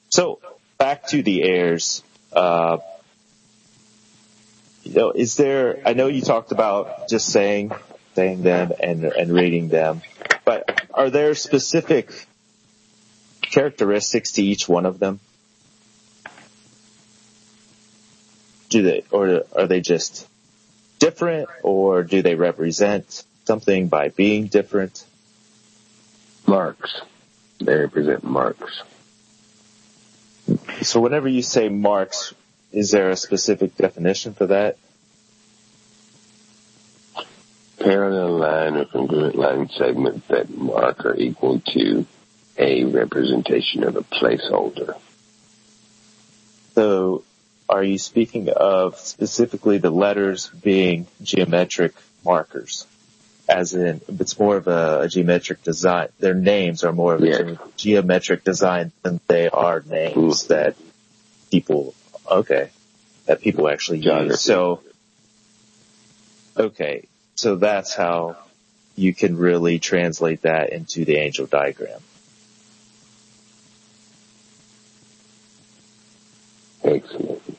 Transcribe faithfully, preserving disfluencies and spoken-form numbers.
So back to the heirs. Uh, you know, is there? I know you talked about just saying, saying them and and reading them, but are there specific characteristics to each one of them? Do they, or are they just different, or do they represent something by being different? Marks. They represent marks. So whenever you say marks, is there a specific definition for that? Parallel line or congruent line segments that mark are equal to a representation of a placeholder. So are you speaking of specifically the letters being geometric markers? As in, it's more of a, a geometric design. Their names are more of a yes. ge- geometric design than they are names mm. that people, okay, that people actually Geography. use. So, okay, so that's how you can really translate that into the angel diagram. Excellent.